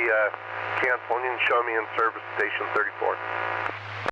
canceling and show me in service station 34.